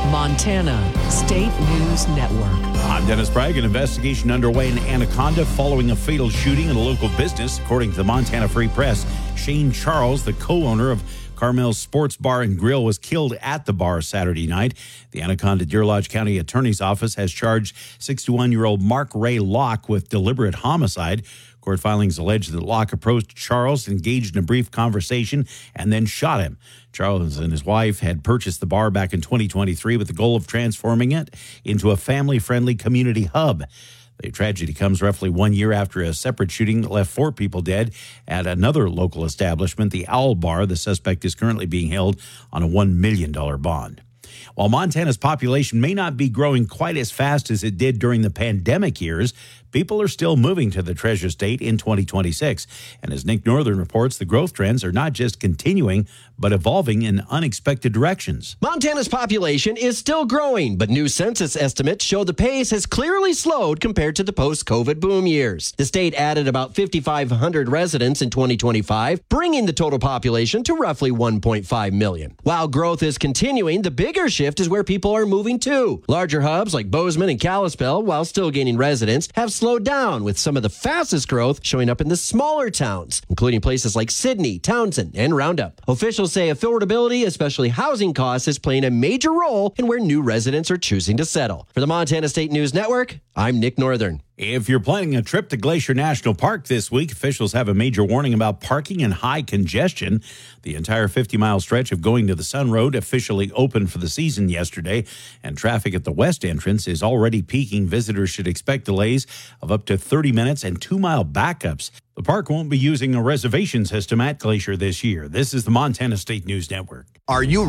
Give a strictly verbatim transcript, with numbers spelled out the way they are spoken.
Montana State News Network. I'm Dennis Bragg. An investigation underway in Anaconda following a fatal shooting in a local business. According to the Montana Free Press, Shane Charles, the co-owner of Carmel's Sports Bar and Grill, was killed at the bar Saturday night. The Anaconda-Deer Lodge County Attorney's Office has charged sixty-one-year-old Mark Ray Locke with deliberate homicide. Court filings allege that Locke approached Charles, engaged in a brief conversation, and then shot him. Charles and his wife had purchased the bar back in twenty twenty-three with the goal of transforming it into a family-friendly community hub. The tragedy comes roughly one year after a separate shooting that left four people dead at another local establishment, the Owl Bar. The suspect is currently being held on a one million dollars bond. While Montana's population may not be growing quite as fast as it did during the pandemic years, people are still moving to the Treasure State in twenty twenty-six. And as Nick Northern reports, the growth trends are not just continuing, but evolving in unexpected directions. Montana's population is still growing, but new census estimates show the pace has clearly slowed compared to the post-COVID boom years. The state added about five thousand five hundred residents in twenty twenty-five, bringing the total population to roughly one point five million. While growth is continuing, the bigger shift is where people are moving to. Larger hubs like Bozeman and Kalispell, while still gaining residents, have slowed down, with some of the fastest growth showing up in the smaller towns, including places like Sidney, Townsend, and Roundup. Officials say affordability, especially housing costs, is playing a major role in where new residents are choosing to settle. For the Montana State News Network, I'm Nick Northern. If you're planning a trip to Glacier National Park this week, officials have a major warning about parking and high congestion. The entire fifty-mile stretch of Going to the Sun Road officially opened for the season yesterday, and traffic at the west entrance is already peaking. Visitors should expect delays of up to thirty minutes and two-mile backups. The park won't be using a reservation system at Glacier this year. This is the Montana State News Network. Are you